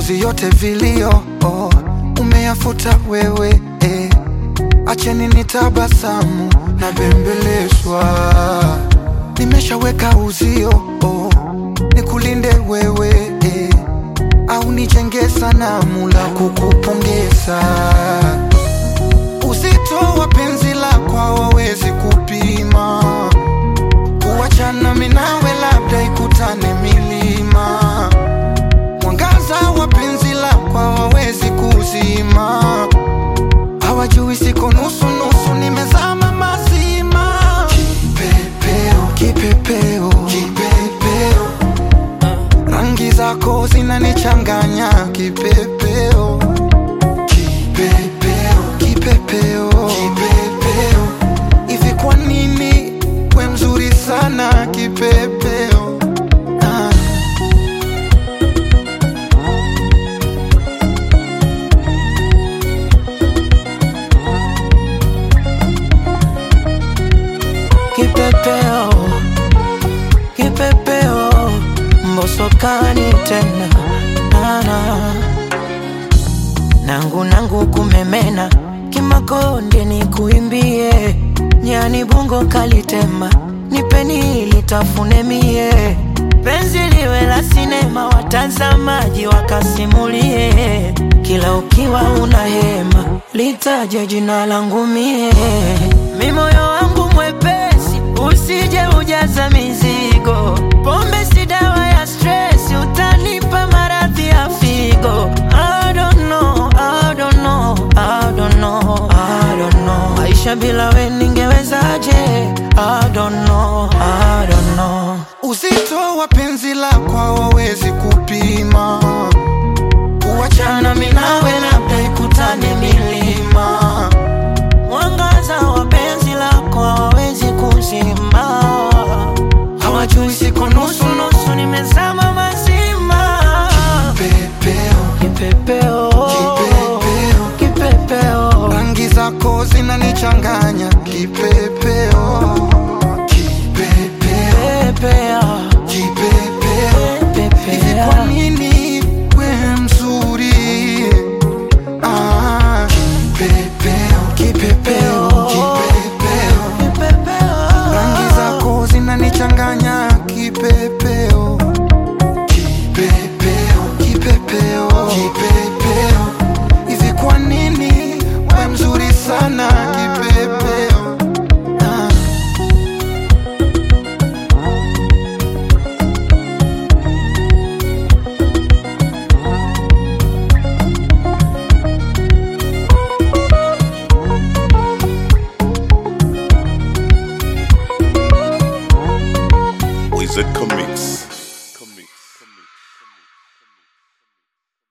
machozi yote vilio umeyafuta wewe Acheni nitabasamu na bembelezwa Nimeshaweka uzio nikulinde wewe au nijenge sanamu la kukupongeza Uzito wa penzi lako hawawezi kupima Kuachana mimi nawe labda ikutane milima Mwangaza wa penzi lako hawawezi kuzima Hawajui siko nusu nusu nimezama mazima Kipepeo, kipepeo, kipepeo Rangi zako zinanichanganya kipepeo Kipepeo, kipepeo, kipepeo Hivi kwa nini we mzuri sana kipepeo Kipepeo, kipepeo Mbosokani tena Nangu kumemena Kimakonde ni kuimbie Nyani bungo kalitema Nipeni litafune mie Penzi liwe la sinema Watazamaji wakasimulie Kila ukiwa unahema Litaje jina langu mie Mimoyo wangu mwepesi Usije ujaza mizigo Pombe si dawa ya stress Utanipa maradhi ya figo I don't know, I don't know, I don't know, I don't know Maisha bila we ningewezaje I don't know, I don't know Uzito wa penzi lako hawawezi kupima Kuachana mimi nawe labda ikutane milima Mwangaza wa penzi lako hawawezi kuzima Hawajui siko nusu nusu nimezama mazima Kipepeo, kipepeo, kipepeo, kipepeo Rangi zako zinanichanganya kipepeo Kipepeo, kipepeo Hivi kwa nini we mzuri Kipepeo, kipepeo Rangi zako zinanichanganya kipepeo